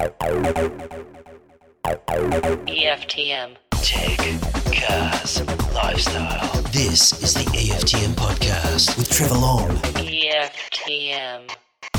EFTM. Tech, cars, lifestyle. This is the EFTM podcast with Trevor Long. EFTM.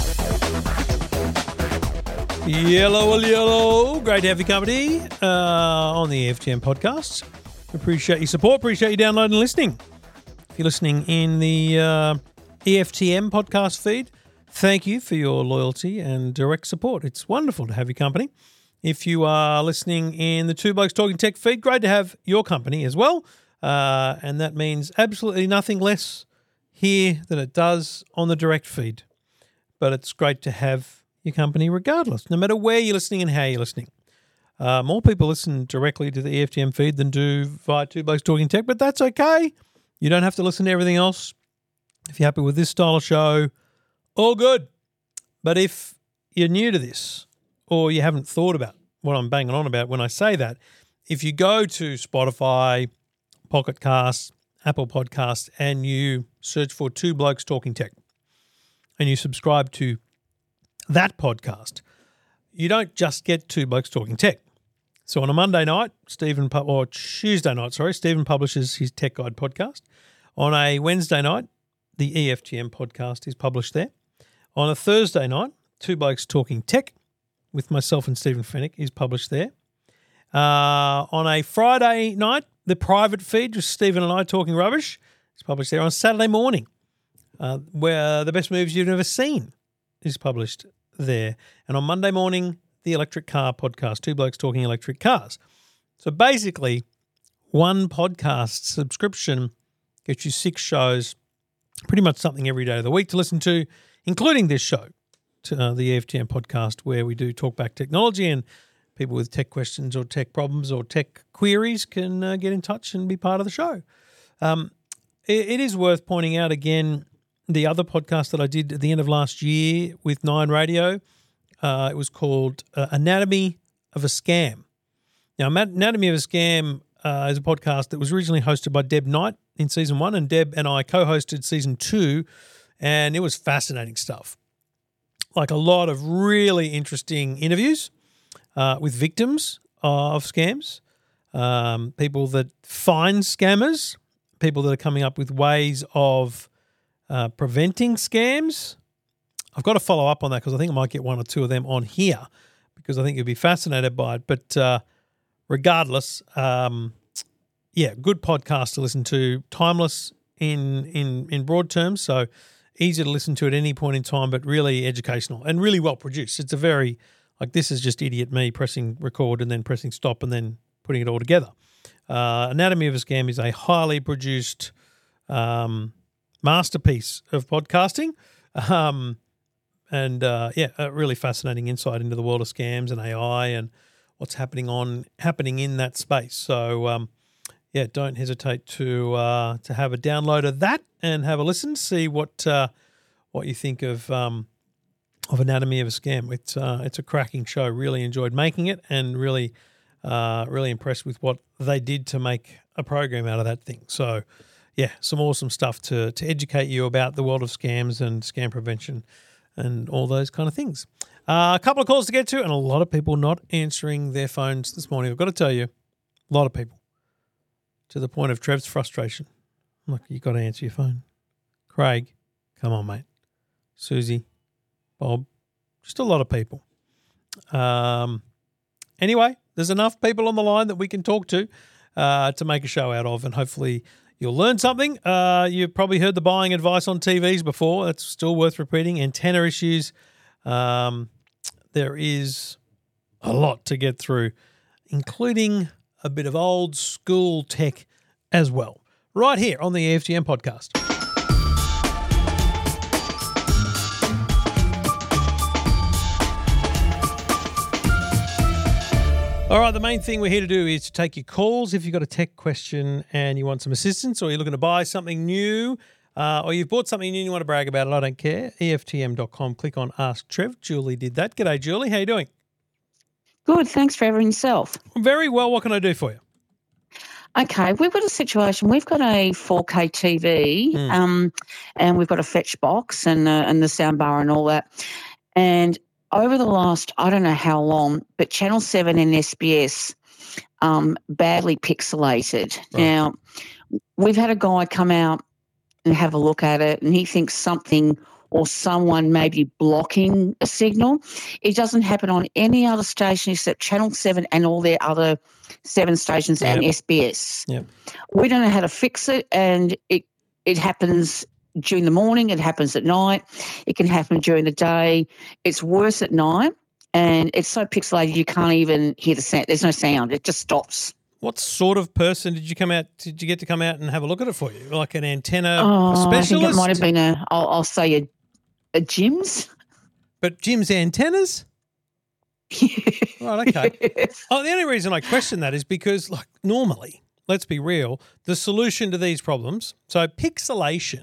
Yellow. Great to have your company on the EFTM podcast. Appreciate your support. Appreciate you downloading and listening. If you're listening in the EFTM podcast feed, thank you for your loyalty and direct support. It's wonderful to have your company. If you are listening in the Two Blokes Talking Tech feed, great to have your company as well. And that means absolutely nothing less here than it does on the direct feed. But it's great to have your company regardless, no matter where you're listening and how you're listening. More people listen directly to the EFTM feed than do via Two Blokes Talking Tech, but that's okay. You don't have to listen to everything else. If you're happy with this style of show, all good. But if you're new to this, or you haven't thought about what I'm banging on about when I say that, if you go to Spotify, Pocket Casts, Apple Podcasts, and you search for Two Blokes Talking Tech, and you subscribe to that podcast, you don't just get Two Blokes Talking Tech. So on a Monday night, Stephen publishes his Tech Guide podcast. On a Wednesday night, the EFTM podcast is published there. On a Thursday night, Two Blokes Talking Tech with myself and Stephen Fennick is published there. On a Friday night, the private feed, just Stephen and I talking rubbish, is published there. On Saturday morning, where the best movies you've never seen is published there. And on Monday morning, the Electric Car podcast, Two Blokes Talking Electric Cars. So basically, one podcast subscription gets you 6 shows, pretty much something every day of the week to listen to, including this show, to the EFTM podcast, where we do talk back technology, and people with tech questions or tech problems or tech queries can get in touch and be part of the show. It is worth pointing out again the other podcast that I did at the end of last year with Nine Radio. It was called Anatomy of a Scam. Now, Anatomy of a Scam is a podcast that was originally hosted by Deb Knight in season 1, and Deb and I co-hosted season 2, and it was fascinating stuff. Like a lot of really interesting interviews with victims of scams, people that find scammers, people that are coming up with ways of preventing scams. I've got to follow up on that because I think I might get 1 or 2 of them on here because I think you'll be fascinated by it. But regardless, good podcast to listen to, timeless in broad terms, so easy to listen to at any point in time, but really educational and really well produced. It's a very, this is just idiot me pressing record and then pressing stop and then putting it all together. Anatomy of a Scam is a highly produced masterpiece of podcasting, a really fascinating insight into the world of scams and AI and what's happening in that space. So, don't hesitate to have a download of that and have a listen. See what you think of Anatomy of a Scam. It's a cracking show. Really enjoyed making it, and really impressed with what they did to make a program out of that thing. So, some awesome stuff to educate you about the world of scams and scam prevention and all those kind of things. A couple of calls to get to, and a lot of people not answering their phones this morning. I've got to tell you, a lot of people. To the point of Trev's frustration. Look, you've got to answer your phone. Craig, come on, mate. Susie, Bob, just a lot of people. Anyway, there's enough people on the line that we can talk to make a show out of, and hopefully you'll learn something. You've probably heard the buying advice on TVs before. That's still worth repeating. Antenna issues. There is a lot to get through, including a bit of old school tech as well, right here on the EFTM podcast. All right, the main thing we're here to do is to take your calls. If you've got a tech question and you want some assistance, or you're looking to buy something new, or you've bought something new and you want to brag about it, I don't care. EFTM.com, click on Ask Trev. Julie did that. G'day, Julie. How you doing? Good, thanks, Trevor, and yourself. Very well. What can I do for you? Okay, we've got a situation. We've got a 4K TV, and we've got a fetch box and the sound bar and all that. And over the last, I don't know how long, but Channel 7 and SBS badly pixelated. Right. Now, we've had a guy come out and have a look at it, and he thinks something or someone may be blocking a signal. It doesn't happen on any other station except Channel 7 and all their other 7 stations and SBS. Yep. We don't know how to fix it, and it happens during the morning, it happens at night, it can happen during the day. It's worse at night, and it's so pixelated you can't even hear the sound. There's no sound. It just stops. What sort of person did you get to come out and have a look at it for you? Like an antenna I think specialist? it might have been I'll say a Jim's. But Jim's antennas? Right, okay. Oh, the only reason I question that is because, like, normally, let's be real, the solution to these problems, so pixelation,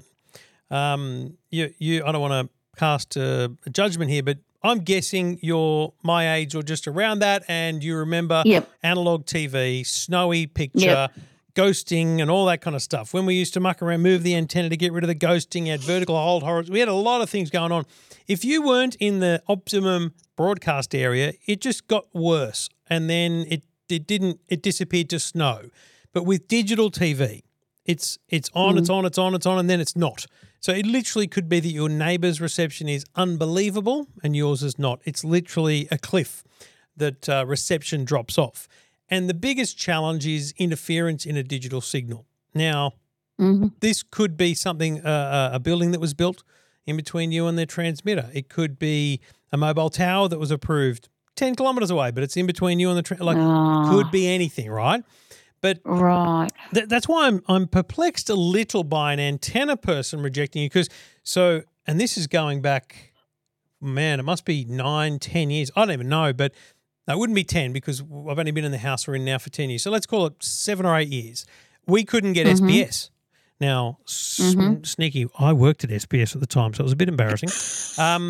you I don't want to cast a judgment here, but I'm guessing you're my age or just around that, and you remember analog TV, snowy picture, ghosting and all that kind of stuff. When we used to muck around, move the antenna to get rid of the ghosting, add vertical hold horizontal. We had a lot of things going on. If you weren't in the optimum broadcast area, it just got worse, and then it disappeared to snow. But with digital TV, it's on, it's on, and then it's not. So it literally could be that your neighbour's reception is unbelievable and yours is not. It's literally a cliff that reception drops off. And the biggest challenge is interference in a digital signal. Now, this could be something, a building that was built in between you and their transmitter. It could be a mobile tower that was approved 10 kilometres away, but it's in between you and the could be anything, right? But that's why I'm perplexed a little by an antenna person rejecting you and this is going back, man, it must be 9, 10 years. I don't even know, but it wouldn't be 10 because I've only been in the house we're in now for 10 years. So let's call it 7 or 8 years. We couldn't get SBS. Now, sneaky, I worked at SBS at the time, so it was a bit embarrassing. And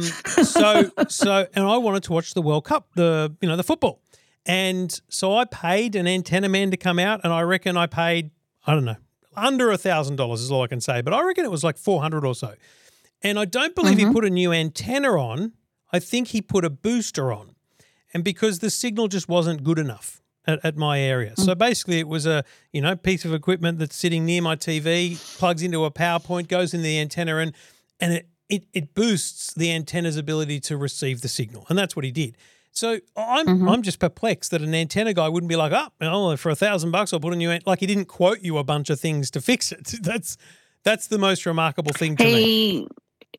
I wanted to watch the World Cup, the football. And so I paid an antenna man to come out, and I reckon I paid, I don't know, under $1,000 is all I can say, but I reckon it was like $400 or so. And I don't believe he put a new antenna on. I think he put a booster on. And because the signal just wasn't good enough at my area. So basically it was a, piece of equipment that's sitting near my TV, plugs into a power point, goes in the antenna, and it boosts the antenna's ability to receive the signal. And that's what he did. So I'm just perplexed that an antenna guy wouldn't be like, for $1,000 I'll put a new like he didn't quote you a bunch of things to fix it. That's the most remarkable thing to me.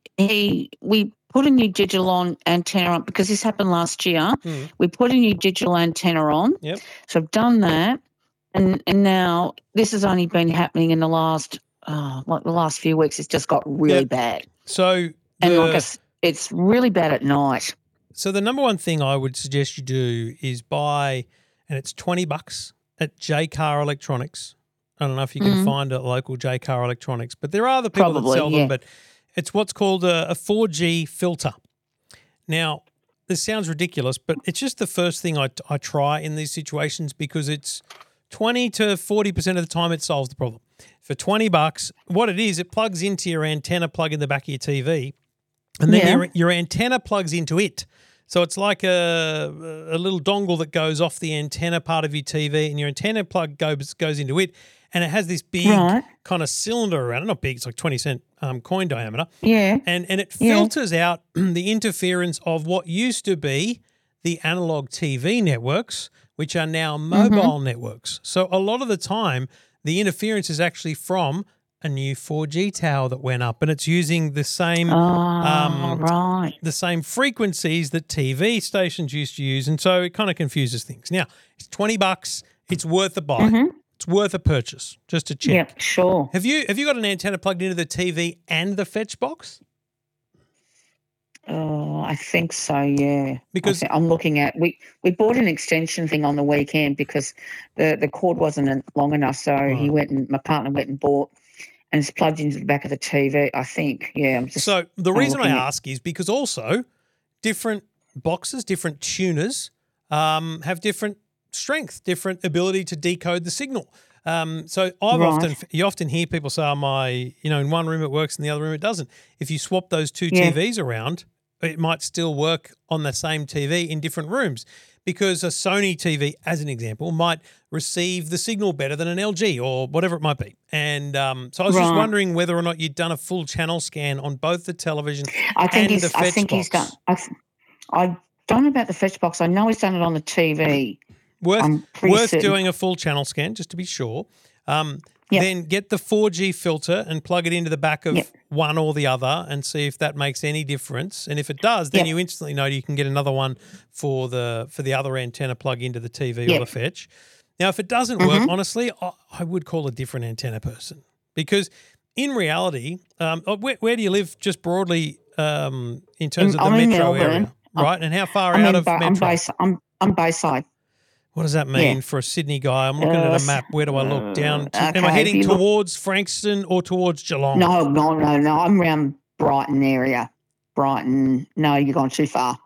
We put a new digital antenna on because this happened last year. We put a new digital antenna on. Yep. So I've done that, and now this has only been happening in the last few weeks. It's just got really bad. So it's really bad at night. So the number one thing I would suggest you do is buy, and it's $20 at J-Car Electronics. I don't know if you can find a local J-Car Electronics, but there are other people that sell them, but it's what's called a 4G filter. Now, this sounds ridiculous, but it's just the first thing I try in these situations because it's 20 to 40% of the time it solves the problem. For $20, what it is, it plugs into your antenna plug in the back of your TV, and then your antenna plugs into it. So it's like a little dongle that goes off the antenna part of your TV, and your antenna plug goes into it, and it has this big kind of cylinder around it. Not big, it's like 20-cent coin diameter. Yeah. And it filters out the interference of what used to be the analog TV networks, which are now mobile networks. So a lot of the time, the interference is actually from a new 4G tower that went up, and it's using the same the same frequencies that TV stations used to use, and so it kind of confuses things. Now, it's $20. It's worth a buy. It's worth a purchase just to check. Yeah, sure. Have you got an antenna plugged into the TV and the fetch box? Oh, I think so, yeah. Because I'm looking at we bought an extension thing on the weekend because the cord wasn't long enough, so my partner went and bought. And it's plugged into the back of the TV, I think. Yeah. So the reason I ask is because also different boxes, different tuners have different strength, different ability to decode the signal. So you often hear people say, in one room it works and the other room it doesn't. If you swap those two TVs around, it might still work on the same TV in different rooms, because a Sony TV, as an example, might receive the signal better than an LG or whatever it might be. And so I was just wondering whether or not you'd done a full channel scan on both the television and the Fetch box. He's done. I don't know about the Fetch box. I know he's done it on the TV. Worth doing a full channel scan, just to be sure. Then get the 4G filter and plug it into the back of one or the other and see if that makes any difference. And if it does, then you instantly know you can get another one for the other antenna plug into the TV or the Fetch. Now, if it doesn't work, honestly, I would call a different antenna person, because in reality, where do you live just broadly in terms of the metro area, right? And how far out of metro? I'm Bayside. What does that mean for a Sydney guy? I'm looking at a map. Where do I look down? Am I heading towards Frankston or towards Geelong? No. I'm around Brighton area. Brighton. No, you're gone too far.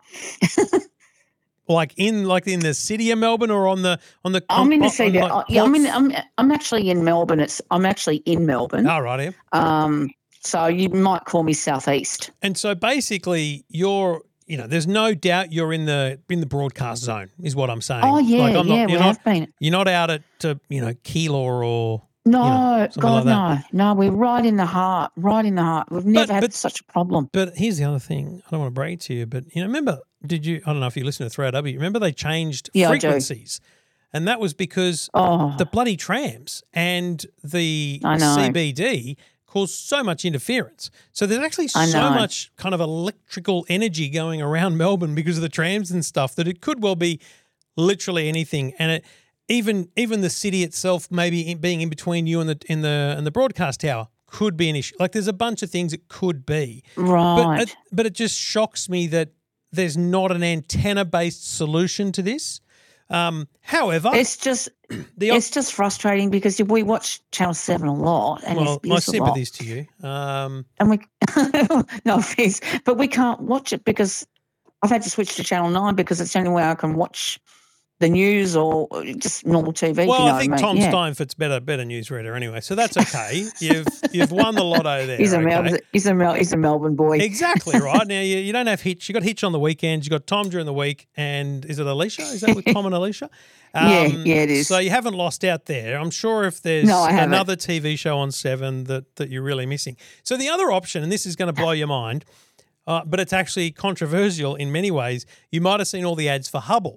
like in the city of Melbourne, or on the. I'm in the city. I'm actually in Melbourne. I'm actually in Melbourne. Oh, right here. So you might call me southeast. And so basically, there's no doubt you're in the broadcast zone, is what I'm saying. Oh yeah, we have been. You're not out at Keilor or no, God like no, we're right in the heart. We've never had such a problem. But here's the other thing. I don't want to brag to you, but remember? I don't know if you listen to 3RW. Remember they changed frequencies, and that was because the bloody trams and the CBD caused so much interference. So there's actually so much kind of electrical energy going around Melbourne because of the trams and stuff that it could well be literally anything. And even the city itself, maybe being in between you and the broadcast tower, could be an issue. Like there's a bunch of things it could be. Right. But it just shocks me that there's not an antenna-based solution to this. However, it's just frustrating because we watch Channel 7 a lot. And my sympathies to you. And we no offense, but we can't watch it because I've had to switch to Channel 9 because it's the only way I can watch the news or just normal TV. Well, I think Tom Steinfurt's better newsreader anyway, so that's okay. You've won the lotto there. He's a Melbourne boy. Exactly right. Now you don't have Hitch. You got Hitch on the weekends. You got Tom during the week, and is it Alicia? Is that with Tom and Alicia? Yeah, it is. So you haven't lost out there. I'm sure if there's another TV show on 7 that you're really missing. So the other option, and this is going to blow your mind, but it's actually controversial in many ways. You might have seen all the ads for Hubble.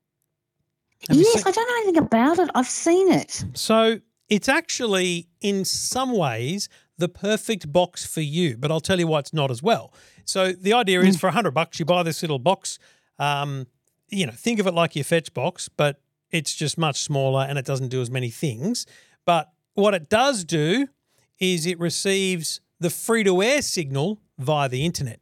Yes, I don't know anything about it. I've seen it. So it's actually, in some ways, the perfect box for you, but I'll tell you why it's not as well. So the idea is for $100, you buy this little box. Think of it like your Fetch box, but it's just much smaller and it doesn't do as many things. But what it does do is it receives the free-to-air signal via the internet.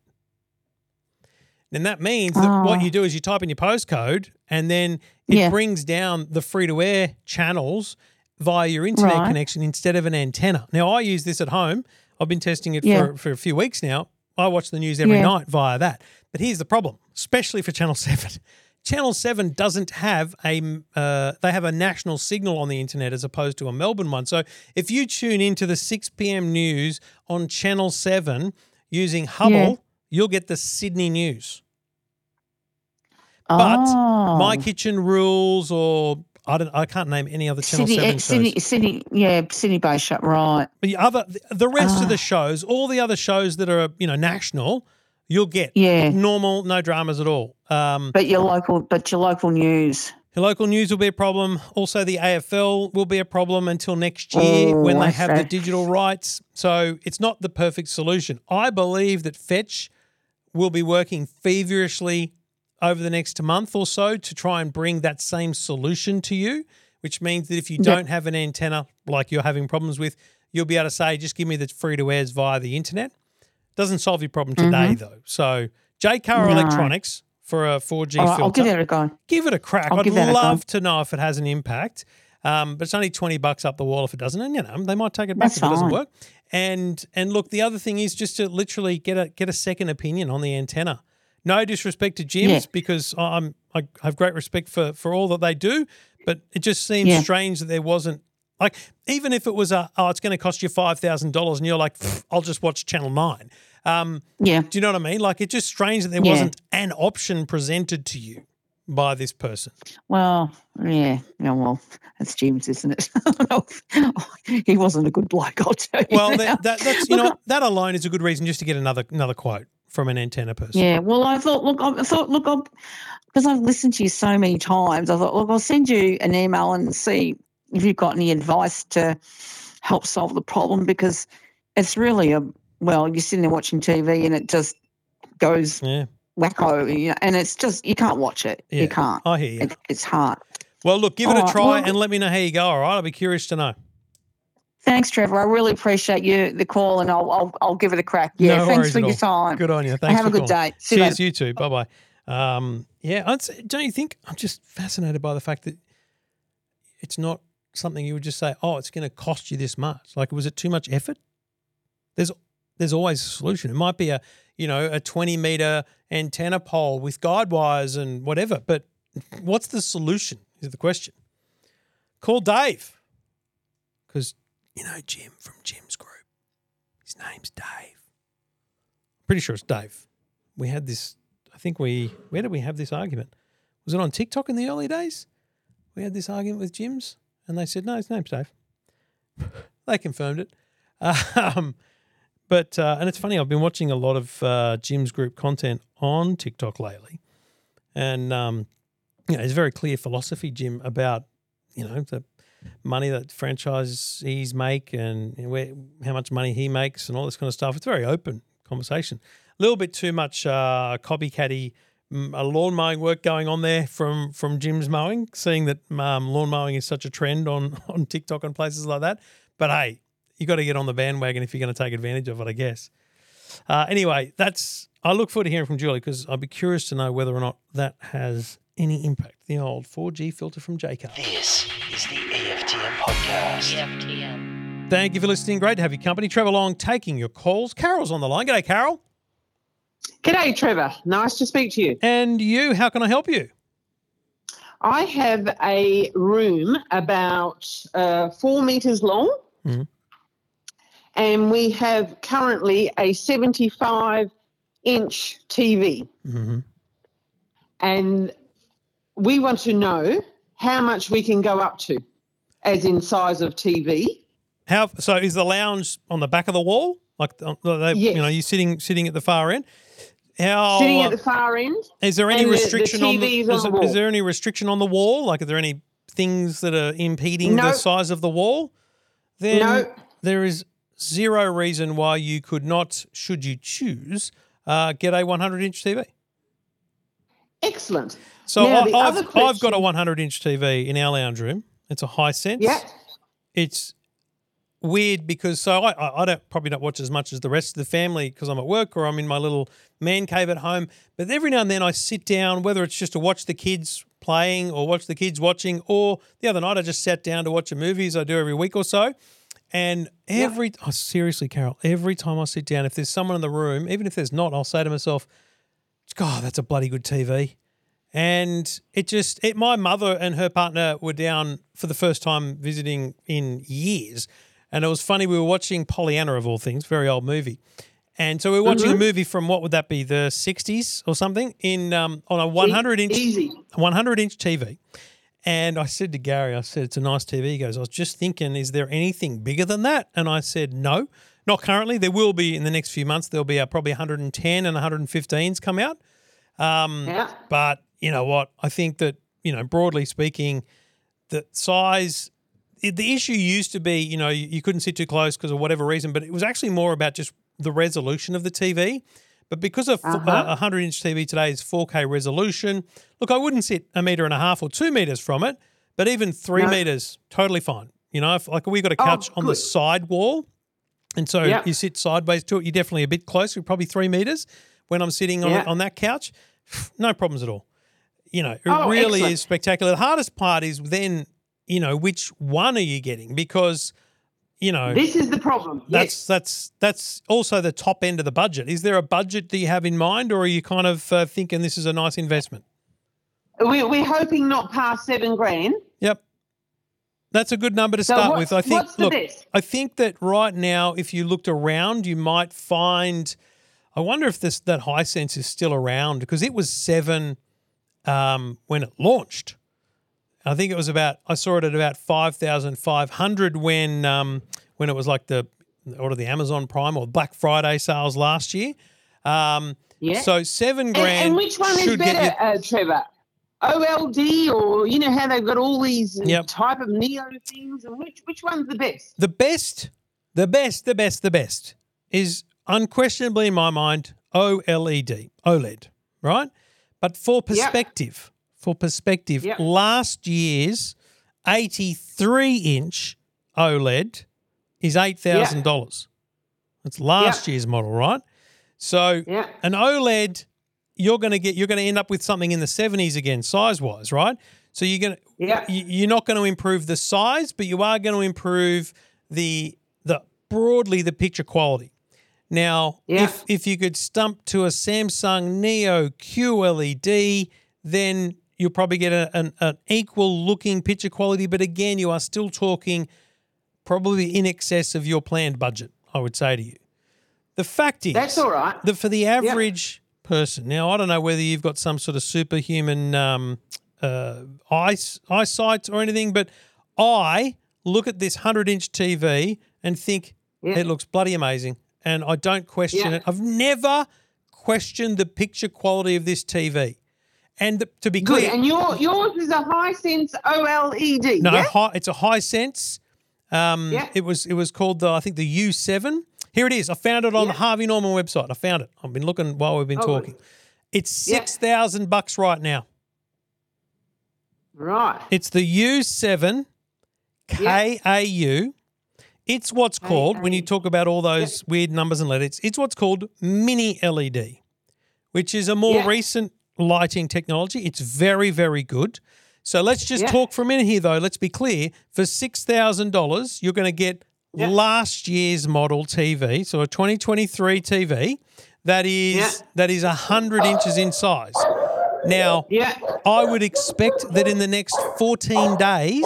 And that means that what you do is you type in your postcode and then it brings down the free-to-air channels via your internet connection instead of an antenna. Now, I use this at home. I've been testing it for a few weeks now. I watch the news every night via that. But here's the problem, especially for Channel 7. Channel 7 doesn't have they have a national signal on the internet as opposed to a Melbourne one. So if you tune into the 6 p.m. news on Channel 7 using Hubble, you'll get the Sydney news. But My Kitchen Rules, or I can't name any other Channel 7 shows. Sydney Bay Shut, right. But the rest of the shows, all the other shows that are national, you'll get normal, no dramas at all. But your local news. Your local news will be a problem. Also, the AFL will be a problem until next year when they have the digital rights. So it's not the perfect solution. I believe that Fetch will be working feverishly over the next month or so to try and bring that same solution to you, which means that if you don't have an antenna like you're having problems with, you'll be able to say, just give me the free-to-airs via the internet. Doesn't solve your problem today, though. So JCar Electronics for a 4G filter. I'll give it a go. Give it a crack. I'd love to know if it has an impact. But it's only $20 up the wall if it doesn't. And, they might take it back if it doesn't work. And look, the other thing is just to literally get a second opinion on the antenna. No disrespect to gyms because I have great respect for all that they do, but it just seems strange that there wasn't Like, even if it was it's going to cost you $5,000 and you're like, I'll just watch Channel 9. Yeah. Do you know what I mean? Like, it's just strange that there wasn't an option presented to you by this person. Well, yeah. Well, that's Jim's, isn't it? He wasn't a good bloke, I'll tell you. Well, that's that alone is a good reason just to get another quote from an antenna person. Yeah. Well, I thought, because I've listened to you so many times, I thought, look, I'll send you an email and see if you've got any advice to help solve the problem, because it's really you're sitting there watching TV and it just goes wacko, and it's just, you can't watch it. Yeah, you can't. I hear you. It's hard. Well, look, give it a try and let me know how you go, all right? I'll be curious to know. Thanks, Trevor. I really appreciate the call, and I'll give it a crack. Yeah, thanks for your time. Good on you. Thanks. Have a good day. Cheers, you too. Bye bye. Don't you think I'm just fascinated by the fact that it's not something you would just say, oh, it's going to cost you this much. Like, was it too much effort? There's always a solution. It might be a 20-meter antenna pole with guide wires and whatever, but what's the solution is the question. Call Dave, because Jim from Jim's group. His name's Dave. Pretty sure it's Dave. We had this, where did we have this argument? Was it on TikTok in the early days? We had this argument with Jim's and they said, no, his name's Dave. They confirmed it. But it's funny, I've been watching a lot of Jim's group content on TikTok lately. And, it's very clear philosophy, Jim, about, the money that franchisees make and how much money he makes and all this kind of stuff. It's a very open conversation. A little bit too much copycatty lawn mowing work going on there from Jim's mowing, seeing that lawn mowing is such a trend on TikTok and places like that. But, hey, you got to get on the bandwagon if you're going to take advantage of it, I guess. Anyway, I look forward to hearing from Julie, because I'd be curious to know whether or not that has any impact. The old 4G filter from Jaycar. This is the EFTM podcast. EFTM. Thank you for listening. Great to have your company. Trevor Long taking your calls. Carol's on the line. G'day, Carol. G'day, Trevor. Nice to speak to you. And you, how can I help you? I have a room about 4 metres long. Mm-hmm. And we have currently a 75-inch TV. Mm-hmm. And we want to know how much we can go up to, as in size of TV. So is the lounge on the back of the wall? Like, yes. You're sitting at the far end? Sitting at the far end. Is there any restriction on the wall? Is there any restriction on the wall? Like, are there any things that are impeding the size of the wall? Then there is zero reason why you could not, should you choose, get a 100-inch TV. Excellent. So I've got a 100-inch TV in our lounge room. It's a Hisense. Yeah. It's weird because I don't probably not watch as much as the rest of the family because I'm at work or I'm in my little man cave at home. But every now and then I sit down, whether it's just to watch the kids playing or watch the kids watching, or the other night I just sat down to watch a movie, as I do every week or so. And seriously, Carol, every time I sit down, if there's someone in the room, even if there's not, I'll say to myself, God, that's a bloody good TV. And my mother and her partner were down for the first time visiting in years. And it was funny, we were watching Pollyanna, of all things, very old movie. And so we were watching a movie from, what would that be, the 60s or something, on a 100-inch TV. And I said to Gary, it's a nice TV. He goes, I was just thinking, is there anything bigger than that? And I said, no, not currently. There will be in the next few months. There'll be probably 110 and 115s come out. But you know what? I think that, broadly speaking, the size, the issue used to be, you couldn't sit too close because of whatever reason, but it was actually more about just the resolution of the TV. But because a 100-inch TV today is 4K resolution, look, I wouldn't sit 1.5 meters or 2 meters from it, but even 3 meters, totally fine. If we've got a couch on the side wall, and so you sit sideways to it, you're definitely a bit close, you're probably 3 meters when I'm sitting on that couch. No problems at all. It really is spectacular. The hardest part is then, which one are you getting? Because this is the problem. That's also the top end of the budget. Is there a budget that you have in mind, or are you kind of thinking this is a nice investment? We're hoping not past $7,000. Yep. That's a good number to start with. I think. What's the best? I think that right now, if you looked around, you might find. I wonder if that Hisense is still around because it was 7 when it launched. I think it was I saw it at about 5,500 when it was like the Amazon Prime or Black Friday sales last year. So $7,000. And which one is better, Trevor? OLD, or you know how they've got all these type of Neo things, and which one's the best? The best is unquestionably in my mind OLED, right? But for perspective, last year's 83-inch OLED is $8,000. That's last year's model, right? So an OLED, you're going to end up with something in the 70s again, size-wise, right? So you're not going to improve the size, but you are going to improve broadly the picture quality. Now, if you could stump to a Samsung Neo QLED, then you'll probably get an equal-looking picture quality, but again, you are still talking probably in excess of your planned budget, I would say to you. The fact is, that's all right. That for the average person, now I don't know whether you've got some sort of superhuman eyesight or anything, but I look at this 100-inch TV and think it looks bloody amazing, and I don't question it. I've never questioned the picture quality of this TV. And to be clear, and yours is a Hisense OLED. No, it's a Hisense. It was called I think the U7. Here it is. I found it on the Harvey Norman website. I found it. I've been looking while we've been talking. It's $6,000 right now. Right. It's the U7 KAU. It's what's called, when you talk about all those weird numbers and letters, it's what's called mini LED, which is a more recent lighting technology. It's very, very good. So let's just talk for a minute here, though. Let's be clear. For $6,000, you're going to get last year's model TV, so a 2023 TV that is 100 inches in size. Now, I would expect that in the next 14 days,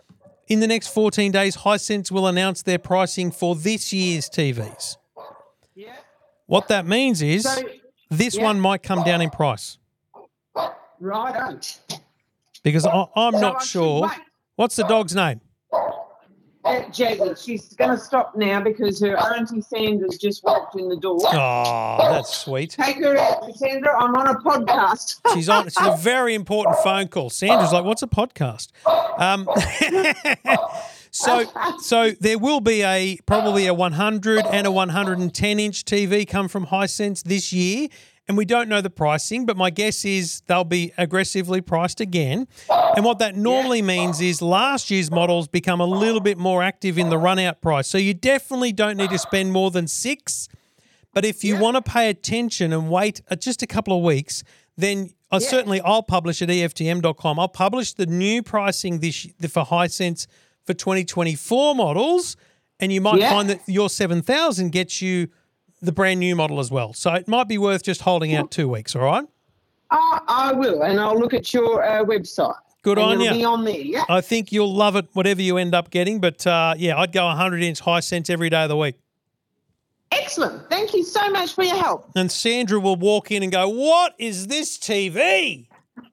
Hisense will announce their pricing for this year's TVs. Yeah. What that means is this one might come down in price. Right. Because I'm not sure. What's the dog's name? Jazzy. She's going to stop now because her auntie Sandra's just walked in the door. Oh, that's sweet. Take her out, Sandra. I'm on a podcast. She's a very important phone call. Sandra's like, what's a podcast? So there will be probably a 100 and a 110-inch TV come from Hisense this year. And we don't know the pricing, but my guess is they'll be aggressively priced again. And what that normally means is last year's models become a little bit more active in the run-out price. So you definitely don't need to spend more than $6,000. But if you want to pay attention and wait just a couple of weeks, then I'll publish at EFTM.com. I'll publish the new pricing for Hisense for 2024 models, and you might find that your 7,000 gets you the brand new model as well. So it might be worth just holding out 2 weeks, all right? I will, and I'll look at your website. Good on you. It'll be on there, yeah? I think you'll love it, whatever you end up getting. But, I'd go 100-inch Hisense every day of the week. Excellent. Thank you so much for your help. And Sandra will walk in and go, what is this TV?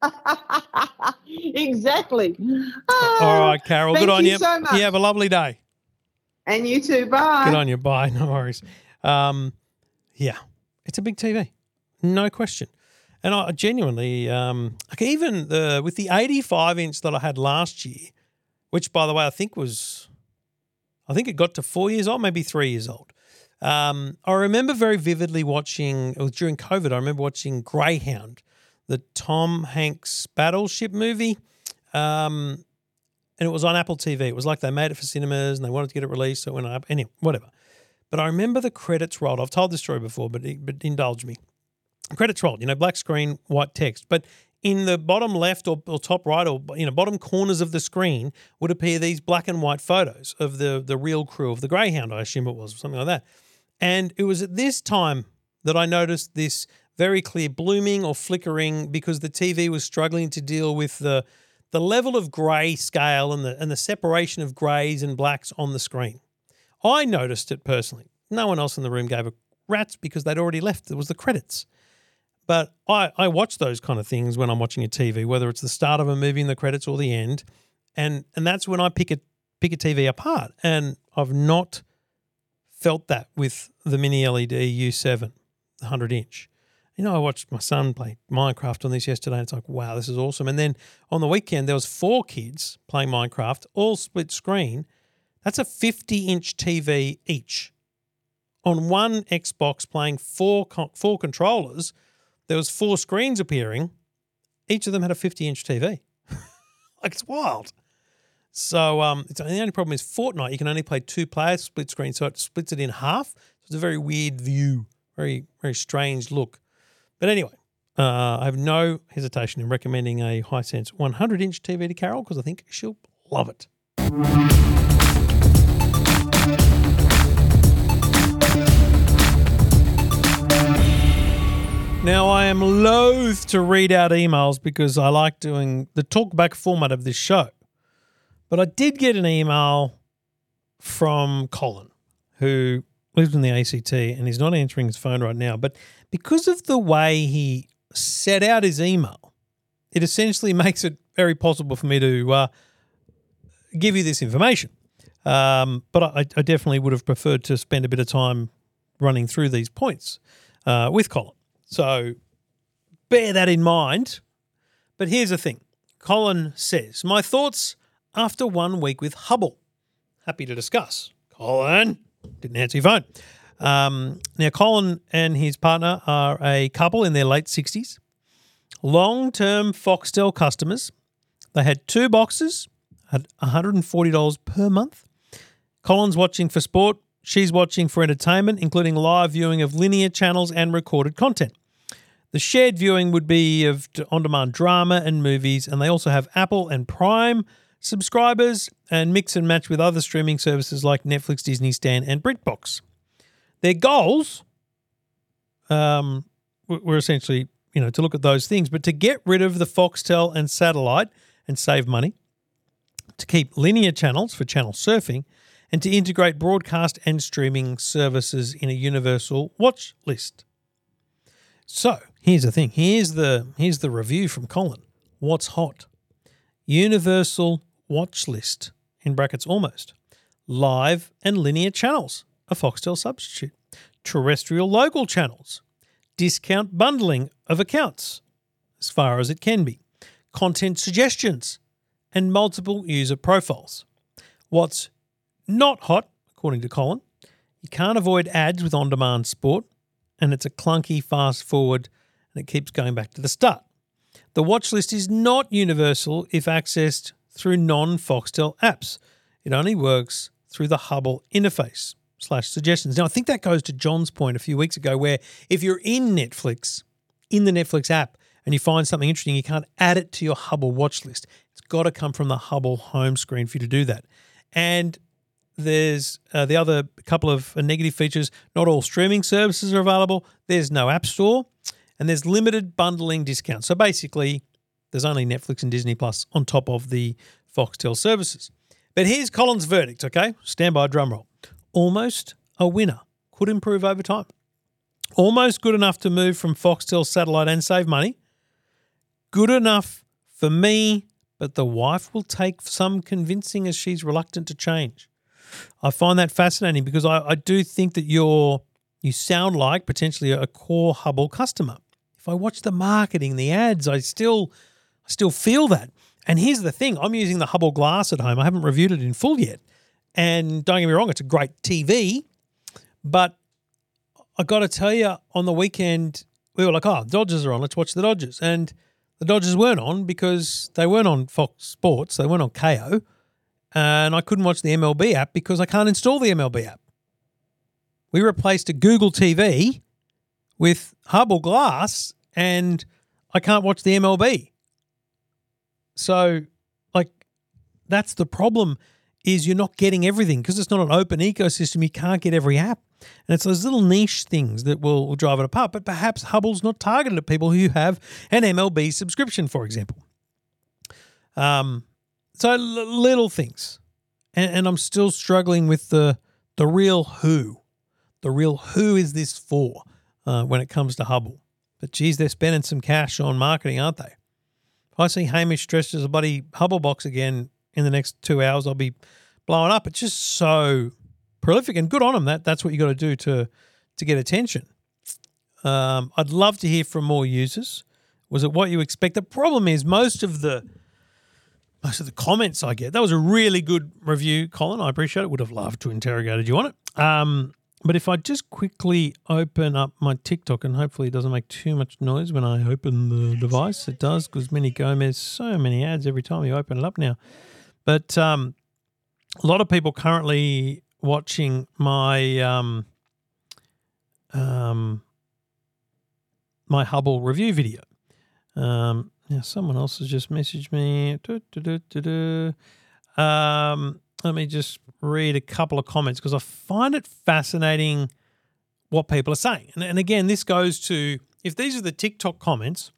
Exactly. All right, Carol. Good on you. Thank you so much. You have a lovely day. And you too. Bye. Good on you. Bye. No worries. It's a big TV, no question. And I genuinely, even with the 85-inch that I had last year, which by the way I think it got to 4 years old, maybe 3 years old. I remember very vividly watching. It was during COVID. I remember watching Greyhound, the Tom Hanks battleship movie, and it was on Apple TV. It was like they made it for cinemas and they wanted to get it released, so it went up. Anyway, whatever. But I remember the credits rolled. I've told this story before, but indulge me. Credits rolled, black screen, white text. But in the bottom left or top right or bottom corners of the screen would appear these black and white photos of the real crew of the Greyhound, I assume it was, something like that. And it was at this time that I noticed this very clear blooming or flickering because the TV was struggling to deal with the the level of grey scale and the separation of greys and blacks on the screen. I noticed it personally. No one else in the room gave a rat's because they'd already left. It was the credits. But I watch those kind of things when I'm watching a TV, whether it's the start of a movie and the credits or the end, and that's when I pick a TV apart. And I've not felt that with the Mini LED U7, the 100-inch. You know, I watched my son play Minecraft on this yesterday, and it's like, wow, this is awesome. And then on the weekend, there was 4 kids playing Minecraft, all split screen. That's a 50-inch TV each. On one Xbox playing four controllers, there was 4 screens appearing. Each of them had a 50-inch TV. Like, it's wild. So the only problem is Fortnite, you can only play 2 players split screen, so it splits it in half. So it's a very weird view, very, very strange look. But anyway, I have no hesitation in recommending a Hisense 100-inch TV to Carol because I think she'll love it. Now, I am loath to read out emails because I like doing the talkback format of this show. But I did get an email from Colin, who lives in the ACT and he's not answering his phone right now. But because of the way he set out his email, it essentially makes it very possible for me to give you this information. But I definitely would have preferred to spend a bit of time running through these points with Colin. So bear that in mind. But here's the thing. Colin says, my thoughts after 1 week with Hubble. Happy to discuss. Colin, didn't answer your phone. Now, Colin and his partner are a couple in their late 60s, long-term Foxtel customers. They had 2 boxes at $140 per month. Colin's watching for sport. She's watching for entertainment, including live viewing of linear channels and recorded content. The shared viewing would be of on-demand drama and movies, and they also have Apple and Prime subscribers and mix and match with other streaming services like Netflix, Disney, Stan, and BritBox. Their goals were essentially, to look at those things, but to get rid of the Foxtel and satellite and save money, to keep linear channels for channel surfing, and to integrate broadcast and streaming services in a universal watch list. So here's the thing. Here's the review from Colin. What's hot? Universal watch list, in brackets almost. Live and linear channels, a Foxtel substitute. Terrestrial local channels. Discount bundling of accounts, as far as it can be. Content suggestions and multiple user profiles. What's not hot, according to Colin, you can't avoid ads with on-demand sport, and it's a clunky fast forward, and it keeps going back to the start. The watch list is not universal if accessed through non-Foxtel apps. It only works through the Hubble interface /suggestions. Now, I think that goes to John's point a few weeks ago where if you're in Netflix, in the Netflix app, and you find something interesting, you can't add it to your Hubble watch list. It's got to come from the Hubble home screen for you to do that. And there's the other couple of negative features. Not all streaming services are available. There's no app store. And there's limited bundling discounts. So basically, there's only Netflix and Disney Plus on top of the Foxtel services. But here's Colin's verdict, okay? Stand by, drum roll. Almost a winner. Could improve over time. Almost good enough to move from Foxtel satellite and save money. Good enough for me, but the wife will take some convincing as she's reluctant to change. I find that fascinating because I do think that you sound like potentially a core Hubble customer. If I watch the marketing, the ads, I still feel that. And here's the thing. I'm using the Hubble Glass at home. I haven't reviewed it in full yet. And don't get me wrong, it's a great TV. But I got to tell you, on the weekend, we were like, Dodgers are on. Let's watch the Dodgers. And the Dodgers weren't on because they weren't on Fox Sports. They weren't on KO. And I couldn't watch the MLB app because I can't install the MLB app. We replaced a Google TV with Hubble Glass and I can't watch the MLB. So, that's the problem, is you're not getting everything because it's not an open ecosystem. You can't get every app. And it's those little niche things that will drive it apart. But perhaps Hubble's not targeted at people who have an MLB subscription, for example. So little things. And I'm still struggling with the real who. The real who is this for when it comes to Hubble. But, geez, they're spending some cash on marketing, aren't they? If I see Hamish dressed as a bloody Hubble box again in the next 2 hours, I'll be blowing up. It's just so prolific, and good on them. That's what you got to do to get attention. I'd love to hear from more users. Was it what you expect? The problem is most of the comments I get, that was a really good review, Colin. I appreciate it. Would have loved to interrogated you on it. But if I just quickly open up my TikTok, and hopefully it doesn't make too much noise when I open the device. It does, because Minnie Gomez, so many ads every time you open it up now. But a lot of people currently watching my my Hubble review video. Now someone else has just messaged me. Let me just read a couple of comments because I find it fascinating what people are saying. And again, this goes to, if these are the TikTok comments,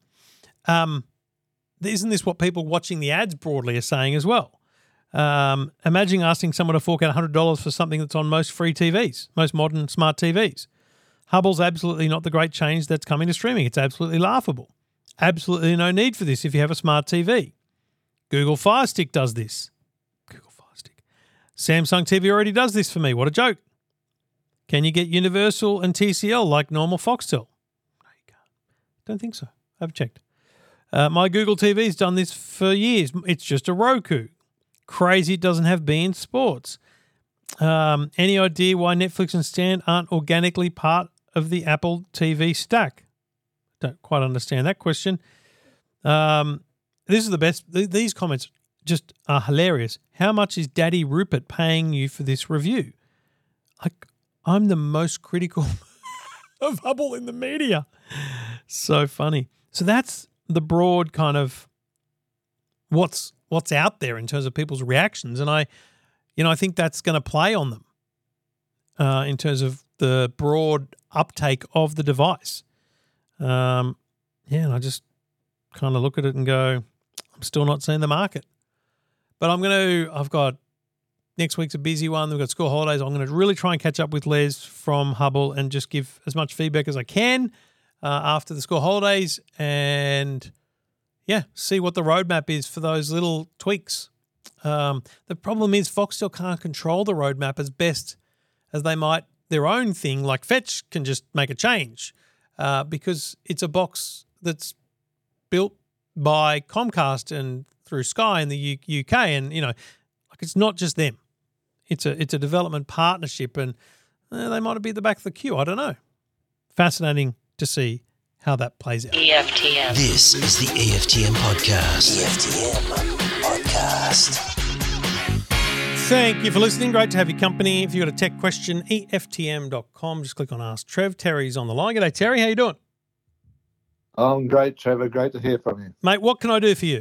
isn't this what people watching the ads broadly are saying as well? Imagine asking someone to fork out $100 for something that's on most free TVs, most modern smart TVs. Hubble's absolutely not the great change that's coming to streaming. It's absolutely laughable. Absolutely no need for this if you have a smart TV. Google Fire Stick does this. Google Fire Stick. Samsung TV already does this for me. What a joke. Can you get Universal and TCL like normal Foxtel? No, you can't. Don't think so. I've checked. My Google TV's done this for years. It's just a Roku. Crazy it doesn't have beIN Sports. Any idea why Netflix and Stan aren't organically part of the Apple TV stack? Don't quite understand that question. This is the best. These comments just are hilarious. How much is Daddy Rupert paying you for this review? I'm the most critical of Hubble in the media. So funny. So that's the broad kind of what's out there in terms of people's reactions. And I think that's going to play on them in terms of the broad uptake of the device. And I just kind of look at it and go, I'm still not seeing the market. But I've got, next week's a busy one. We've got school holidays. I'm going to really try and catch up with Les from Hubble and just give as much feedback as I can after the school holidays and, see what the roadmap is for those little tweaks. The problem is Foxtel can't control the roadmap as best as they might their own thing, like Fetch can just make a change because it's a box that's built by Comcast and through Sky in the UK, and it's not just them. It's a development partnership, and they might be at the back of the queue. I don't know. Fascinating to see how that plays out. EFTM. This is the EFTM podcast. EFTM podcast. Thank you for listening. Great to have your company. If you've got a tech question, EFTM.com. Just click on Ask Trev. Terry's on the line. G'day, Terry. How you doing? I'm great, Trevor. Great to hear from you. Mate, what can I do for you?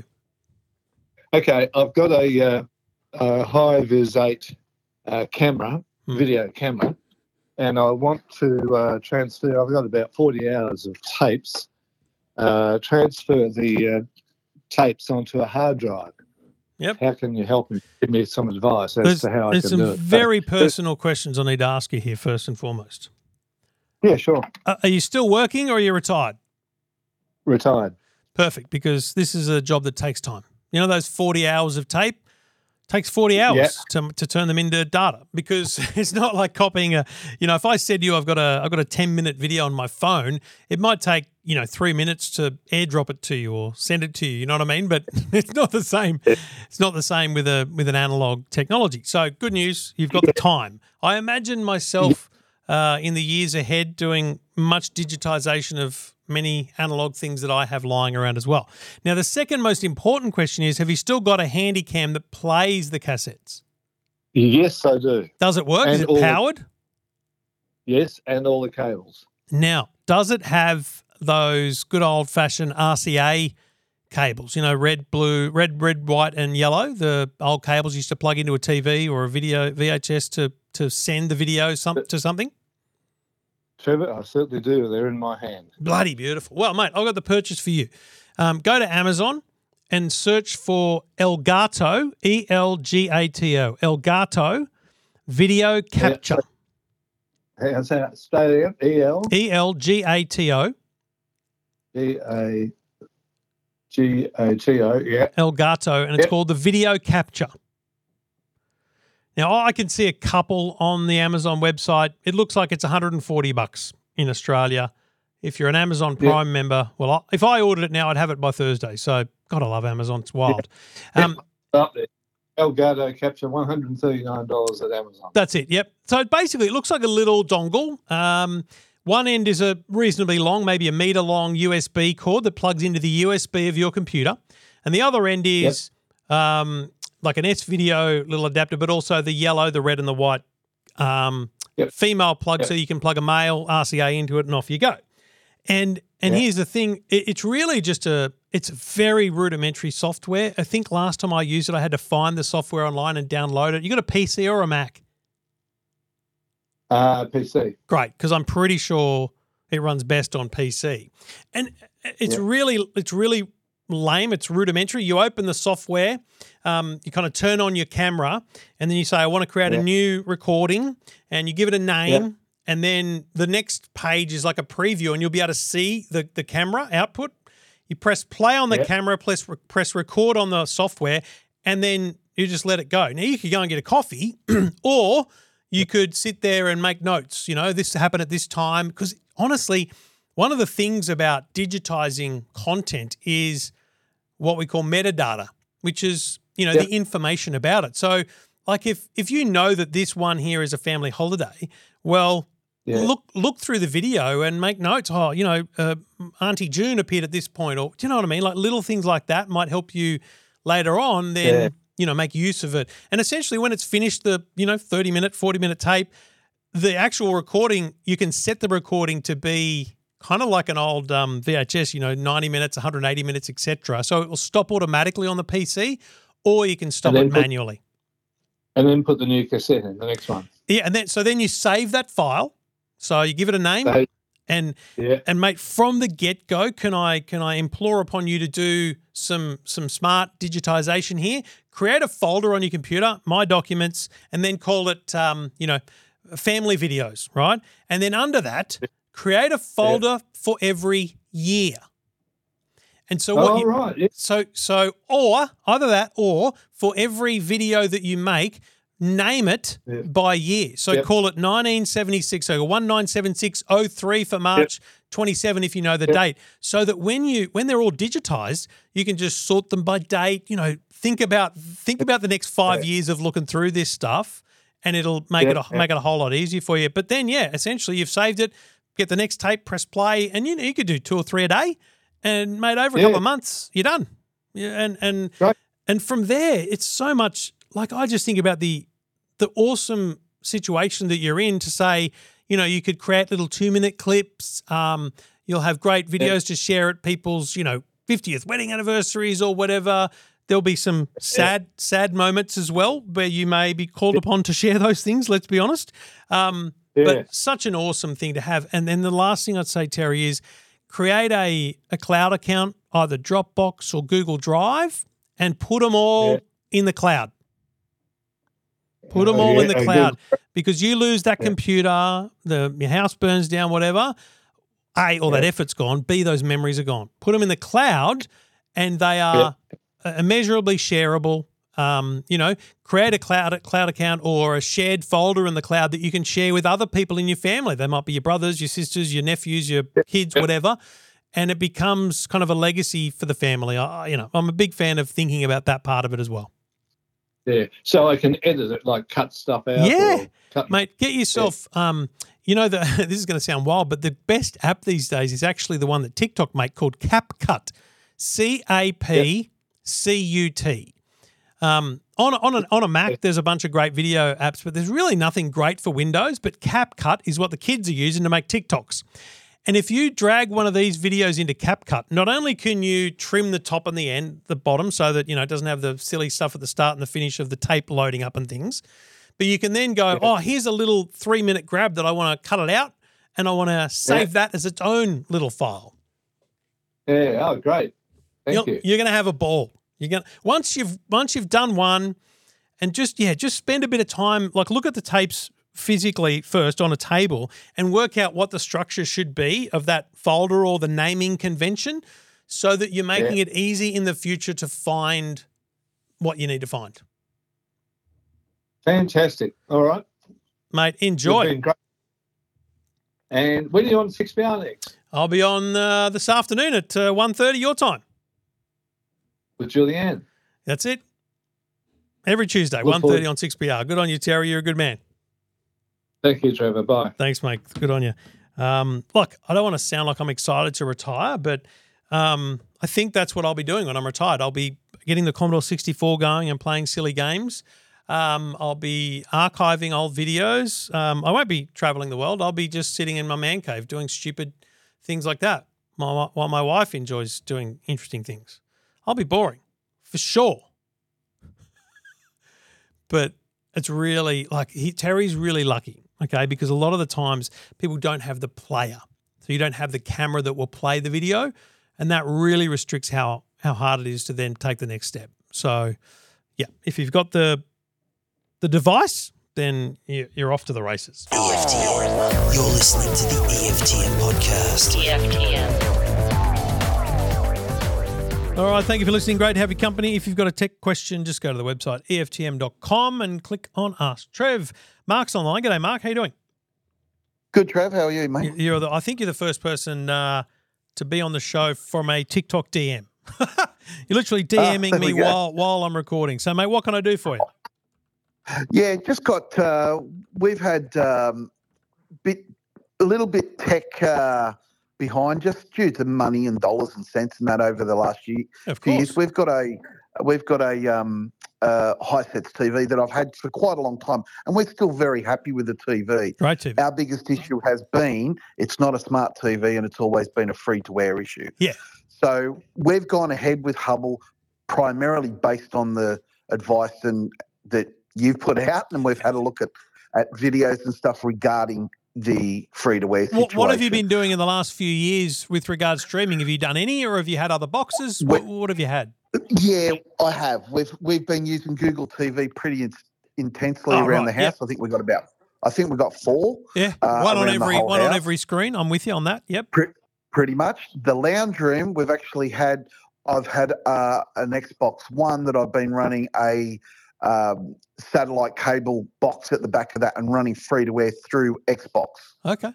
Okay, I've got a Hi-Vis 8 camera, video camera, and I want to transfer. I've got about 40 hours of tapes. Transfer the tapes onto a hard drive. Yep. How can you help me? Give me some advice as to how I can do it. There's some very personal questions I need to ask you here first and foremost. Yeah, sure. Are you still working or are you retired? Retired. Perfect, because this is a job that takes time. You know those 40 hours of tape? Takes 40 hours to turn them into data, because it's not like copying if I said to you I've got a 10-minute video on my phone, it might take 3 minutes to airdrop it to you or send it to you, you know what I mean? But it's not the same. It's not the same with an analog technology. So good news, you've got the time. I imagine myself in the years ahead doing much digitization of many analog things that I have lying around as well. Now, the second most important question is, have you still got a handy cam that plays the cassettes? Yes, I do. Does it work? Is it powered? Yes, and all the cables. Now, does it have those good old-fashioned RCA cables, red, white, and yellow, the old cables you used to plug into a TV or a video VHS to send the video to something? Trevor, I certainly do. They're in my hand. Bloody beautiful. Well, mate, I've got the purchase for you. Go to Amazon and search for Elgato, Elgato, Elgato Video Capture. How's that? Stay again. Elgato. Elgato, yeah. Elgato, and it's called the Video Capture. Now, I can see a couple on the Amazon website. It looks like it's $140 in Australia. If you're an Amazon Prime member, well, if I ordered it now, I'd have it by Thursday. So, God, I love Amazon. It's wild. Elgato Capture, $139 at Amazon. That's it, yep. So, basically, it looks like a little dongle. One end is a reasonably long, maybe a meter long USB cord that plugs into the USB of your computer. And the other end is like an S-Video little adapter, but also the yellow, the red, and the white female plug, so you can plug a male RCA into it and off you go. And here's the thing, it's really just it's very rudimentary software. I think last time I used it, I had to find the software online and download it. You got a PC or a Mac? PC. Great, because I'm pretty sure it runs best on PC. And it's really lame. It's rudimentary. You open the software, you kind of turn on your camera, and then you say, I want to create a new recording, and you give it a name, and then the next page is like a preview, and you'll be able to see the camera output. You press play on the camera, press record on the software, and then you just let it go. Now, you could go and get a coffee, or you could sit there and make notes. You know, this happened at this time. Because honestly, one of the things about digitizing content is what we call metadata, which is, the information about it. So, like if you know that this one here is a family holiday, well, look through the video and make notes. Oh, Auntie June appeared at this point, or do you know what I mean? Like little things like that might help you later on then, make use of it. And essentially when it's finished the, 30-minute, 40-minute tape, the actual recording, you can set the recording to be kind of like an old VHS, 90 minutes, 180 minutes, etc. So it will stop automatically on the PC, or you can stop it manually. And then put the new cassette in, the next one. Yeah, and then you save that file. So you give it a name, and mate, from the get-go, can I implore upon you to do some smart digitization here? Create a folder on your computer, My Documents, and then call it family videos, right? And then under that, create a folder for every year. And so or either that, or for every video that you make, name it by year. So call it 1976, so 1976-03 for March 27 if you know the date. So that when they're all digitized, you can just sort them by date. Think about the next 5 years of looking through this stuff, and it'll make it a whole lot easier for you. But then essentially you've saved it. Get the next tape, press play, and you could do 2 or 3 a day, and mate, over a couple of months you're done. Yeah, and from there it's so much. Like I just think about the awesome situation that you're in to say, you could create little 2-minute clips. You'll have great videos to share at people's, 50th wedding anniversaries or whatever. There'll be some sad moments as well where you may be called upon to share those things, let's be honest. But such an awesome thing to have. And then the last thing I'd say, Terry, is create a cloud account, either Dropbox or Google Drive, and put them all in the cloud. Put them all in the cloud, because you lose that computer, your house burns down, whatever. A, all that effort's gone. B, those memories are gone. Put them in the cloud, and they are immeasurably shareable. Create a cloud account or a shared folder in the cloud that you can share with other people in your family. They might be your brothers, your sisters, your nephews, your kids, whatever. And it becomes kind of a legacy for the family. I'm a big fan of thinking about that part of it as well. Yeah, so I can edit it, like cut stuff out. Yeah, mate, get yourself, this is going to sound wild, but the best app these days is actually the one that TikTok make called CapCut, CAPCUT. On a Mac, there's a bunch of great video apps, but there's really nothing great for Windows, but CapCut is what the kids are using to make TikToks. And if you drag one of these videos into CapCut, not only can you trim the top and the bottom, so that, it doesn't have the silly stuff at the start and the finish of the tape loading up and things, but you can then go, here's a little 3-minute grab that I want to cut it out, and I want to save that as its own little file. Yeah, great. Thank you. You're going to have a ball. You're gonna once you've done one, and just spend a bit of time. Like look at the tapes physically first on a table and work out what the structure should be of that folder or the naming convention, so that you're making it easy in the future to find what you need to find. Fantastic. All right, mate. Enjoy. You've been great. And when are you on 6PR next? I'll be on this afternoon at 1:30 your time. With Julianne. That's it. Every Tuesday, 1:30 on 6PR. Good on you, Terry. You're a good man. Thank you, Trevor. Bye. Thanks, mate. Good on you. Look, I don't want to sound like I'm excited to retire, but I think that's what I'll be doing when I'm retired. I'll be getting the Commodore 64 going and playing silly games. I'll be archiving old videos. I won't be traveling the world. I'll be just sitting in my man cave doing stupid things like that while my wife enjoys doing interesting things. I'll be boring, for sure. But it's really Terry's really lucky, okay, because a lot of the times people don't have the player. So you don't have the camera that will play the video, and that really restricts how hard it is to then take the next step. So, yeah, if you've got the device, then you're off to the races. EFTM. You're listening to the EFTM podcast. EFTM. All right, thank you for listening. Great to have your company. If you've got a tech question, just go to the website EFTM.com and click on Ask Trev. Mark's online. G'day, Mark. How you doing? Good, Trev. How are you, mate? I think you're the first person to be on the show from a TikTok DM. You're literally DMing me while I'm recording. So, mate, what can I do for you? Yeah, just got. We've had a little bit tech behind, just due to money and dollars and cents and that over the last year. Of course, years. We've got a Hisense TV that I've had for quite a long time, and we're still very happy with the TV. Right, TV. Our biggest issue has been it's not a smart TV, and it's always been a free-to-air issue. Yeah. So we've gone ahead with Hubble primarily based on the advice that you've put out, and we've had a look at videos and stuff regarding the free-to-air situation. What have you been doing in the last few years with regards to streaming? Have you done any, or have you had other boxes? What have you had? Yeah, I have. We've been using Google TV pretty intensely around the house. Yep. I think we've got 4. Yeah, one on every screen. I'm with you on that. Yep. Pretty much. The lounge room, I've had an Xbox One that I've been running a satellite cable box at the back of that and running free-to-air through Xbox. Okay.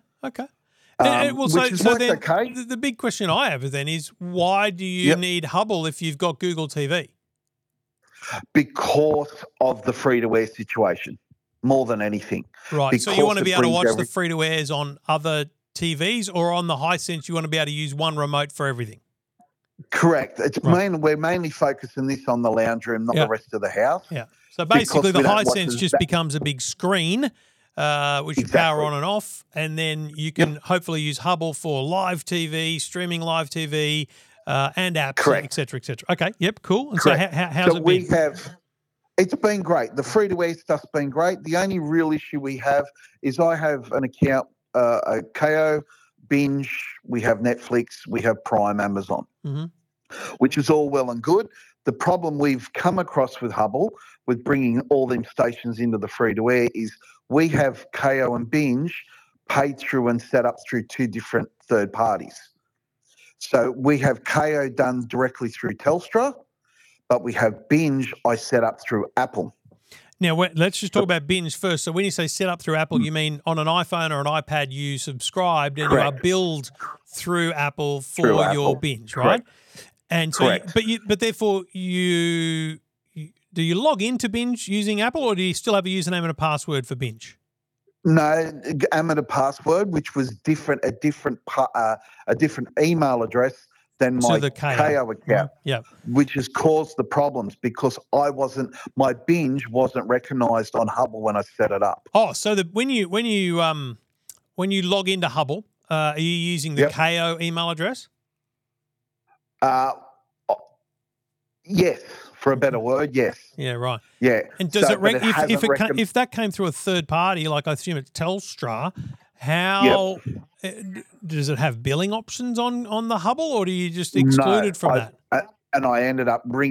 The big question I have then is, why do you need Hubble if you've got Google TV? Because of the free-to-air situation, more than anything. Right, because so you want to be able to watch the free-to-airs on other TVs, or on the Hisense you want to be able to use one remote for everything? Correct. We're mainly focusing this on the lounge room, not the rest of the house. Yeah. So basically the Hisense just becomes a big screen, which you power on and off, and then you can hopefully use Hubble for live TV, streaming live TV, and apps, et cetera, et cetera. Okay, yep, cool. And correct. So how's it been? It's been great. The free-to-air stuff's been great. The only real issue we have is I have an account, a KO, Binge, we have Netflix, we have Prime, Amazon, which is all well and good. The problem we've come across with Hubble, with bringing all them stations into the free-to-air, is we have KO and Binge paid through and set up through 2 different third parties. So we have KO done directly through Telstra, but we have Binge I set up through Apple. Now, let's just talk about Binge first. So when you say set up through Apple, you mean on an iPhone or an iPad you subscribed and you are billed through Apple for your Binge, right? And so, but therefore do you log into Binge using Apple, or do you still have a username and a password for Binge? No, I'm at a password, which was different, a different email address than my KO account, which has caused the problems because my Binge wasn't recognised on Hubble when I set it up. Oh, so when you log into Hubble, are you using the KO email address? Yes, for a better word, yes. Yeah, right. Yeah. And does if that came through a third party, like I assume it's Telstra, how does it have billing options on the Hubble, or do you just exclude it from that? And I ended up ringing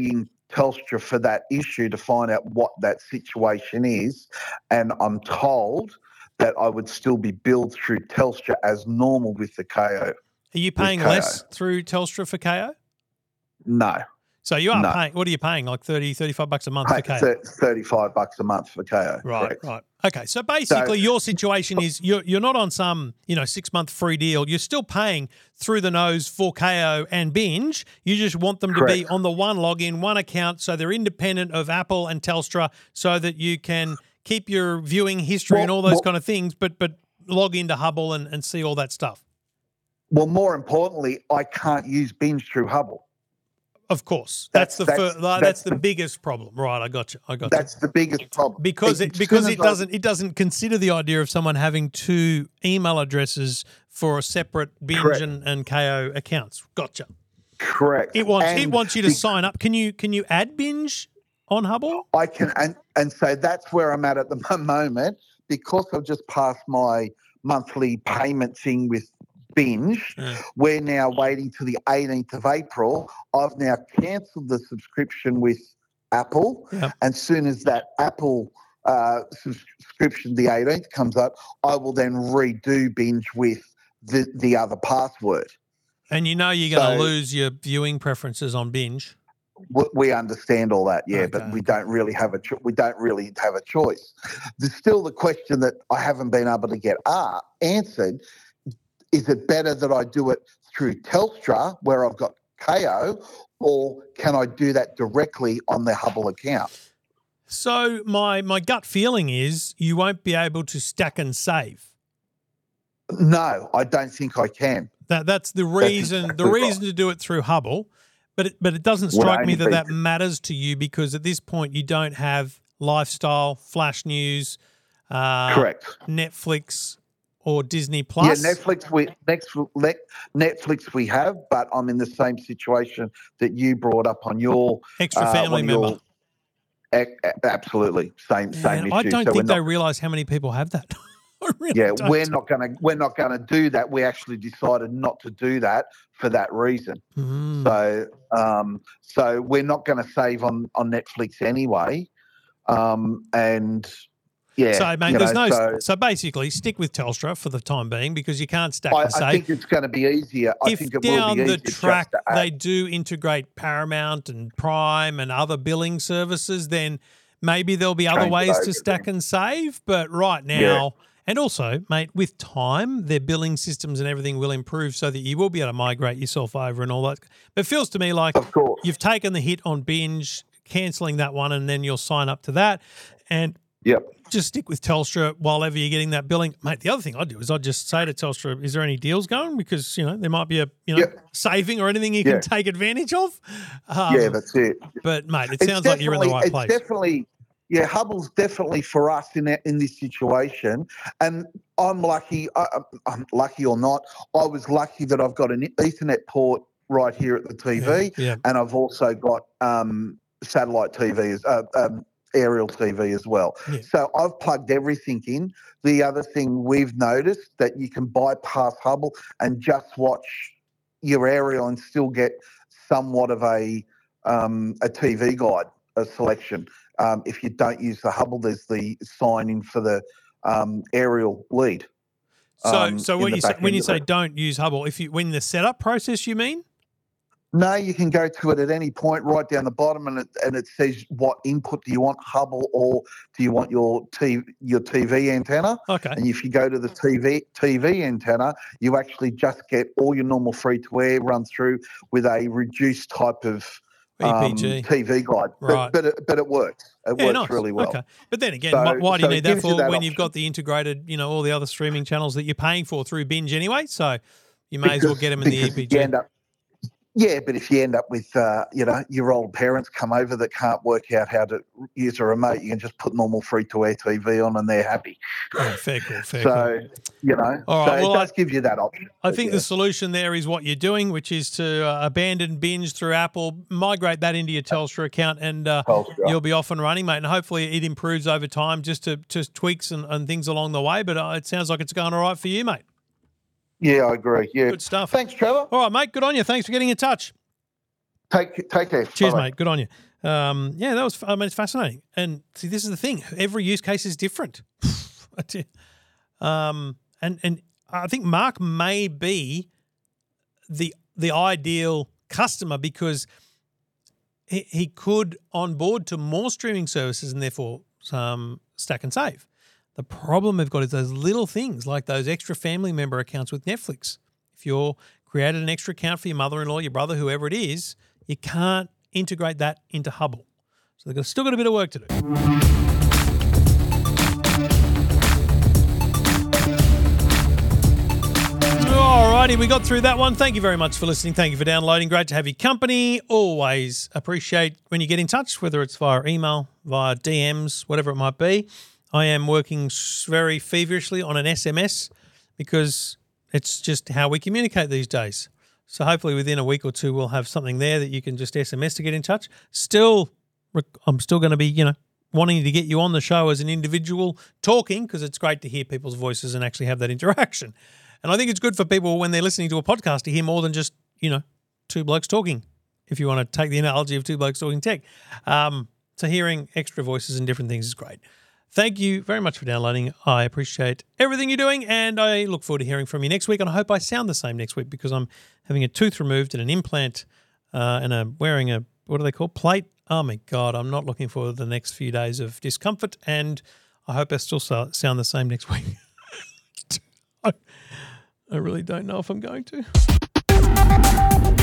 Telstra for that issue to find out what that situation is, and I'm told that I would still be billed through Telstra as normal with the KO. Are you paying less through Telstra for KO? No. So you are paying, what are you paying, like $35 a month for KO? $35 a month for KO. Right. Okay, so basically your situation is you're not on some 6-month free deal. You're still paying through the nose for KO and Binge. You just want them to be on the one login, one account, so they're independent of Apple and Telstra, so that you can keep your viewing history and all those kind of things, but log into Hubble and see all that stuff. Well, more importantly, I can't use Binge through Hubble. Of course, that's the biggest problem, right? I got you. That's the biggest problem because it doesn't consider the idea of someone having two email addresses for a separate Binge and KO accounts. Gotcha. Correct. It wants you to sign up. Can you add Binge on Hubble? I can, and so that's where I'm at the moment, because I've just passed my monthly payment thing with Binge. We're now waiting to the 18th of April. I've now cancelled the subscription with Apple. And soon as that Apple subscription, the 18th, comes up, I will then redo Binge with the other password. And you're going to lose your viewing preferences on Binge. We understand all that, but we don't really have a choice. There's still the question that I haven't been able to get answered. Is it better that I do it through Telstra, where I've got KO, or can I do that directly on the Hubble account? So my gut feeling is you won't be able to stack and save. No, I don't think I can. That's the reason. Exactly the reason to do it through Hubble, but it doesn't strike me that matters to you, because at this point you don't have lifestyle, flash news, correct, Netflix or Disney Plus. Yeah, Netflix we have, but I'm in the same situation that you brought up on your extra family member. Absolutely, same issue. I don't think they realise how many people have that. We're not going to do that. We actually decided not to do that for that reason. So we're not going to save on Netflix anyway. So, mate, so basically stick with Telstra for the time being, because you can't stack and save. I think it's going to be easier. I think it will be easier. If down the track they do integrate Paramount and Prime and other billing services, then maybe there'll be other ways to stack and save. But right now, and also, mate, with time, their billing systems and everything will improve so that you will be able to migrate yourself over and all that. But it feels to me like you've taken the hit on Binge, cancelling that one, and then you'll sign up to that. And just stick with Telstra while ever you're getting that billing. Mate, the other thing I'd do is I'd just say to Telstra, is there any deals going? Because, there might be a saving or anything you can take advantage of. That's it. But, mate, it sounds like you're in the right place. Definitely, Hubble's definitely for us in this situation. And I'm lucky, I'm lucky or not, I was lucky that I've got an Ethernet port right here at the TV, and I've also got satellite TV, aerial TV as well. So I've plugged everything in. The other thing we've noticed that you can bypass Hubble and just watch your aerial and still get somewhat of a TV guide, a selection. If you don't use the Hubble, there's the sign in for the aerial lead. So when you say don't use Hubble, when the setup process, you mean? No, you can go to it at any point right down the bottom, and it says what input do you want, Hubble or do you want your TV antenna? Okay. And if you go to the TV antenna, you actually just get all your normal free-to-air run through with a reduced type of EPG TV guide. Right. But it works. It works really well. Okay. But then again, why do you need that for when you've got the integrated, all the other streaming channels that you're paying for through Binge anyway? So you may as well get them in the EPG. But if you end up with, your old parents come over that can't work out how to use a remote, you can just put normal free-to-air TV on and they're happy. Yeah, fair call. All right, it does give you that option. I think the solution there is what you're doing, which is to abandon Binge through Apple, migrate that into your Telstra account, and you'll be off and running, mate. And hopefully it improves over time, just tweaks and things along the way. But it sounds like it's going all right for you, mate. Yeah, I agree. Yeah. Good stuff. Thanks, Trevor. All right, mate. Good on you. Thanks for getting in touch. Take care. Cheers, Bye-bye. mate. Good on you. that was. I mean, it's fascinating. And see, this is the thing. Every use case is different. And I think Mark may be the ideal customer because he could onboard to more streaming services and therefore stack and save. The problem we've got is those little things like those extra family member accounts with Netflix. If you're created an extra account for your mother-in-law, your brother, whoever it is, you can't integrate that into Hubble. So they've still got a bit of work to do. Alrighty, we got through that one. Thank you very much for listening. Thank you for downloading. Great to have your company. Always appreciate when you get in touch, whether it's via email, via DMs, whatever it might be. I am working very feverishly on an SMS because it's just how we communicate these days. So hopefully within a week or two we'll have something there that you can just SMS to get in touch. I'm still going to be, wanting to get you on the show as an individual talking because it's great to hear people's voices and actually have that interaction. And I think it's good for people when they're listening to a podcast to hear more than just, two blokes talking, if you want to take the analogy of two blokes talking tech. So hearing extra voices and different things is great. Thank you very much for downloading. I appreciate everything you're doing, and I look forward to hearing from you next week. And I hope I sound the same next week because I'm having a tooth removed and an implant and I'm wearing a, what do they call, plate? Oh, my God, I'm not looking forward to the next few days of discomfort, and I hope I still sound the same next week. I really don't know if I'm going to.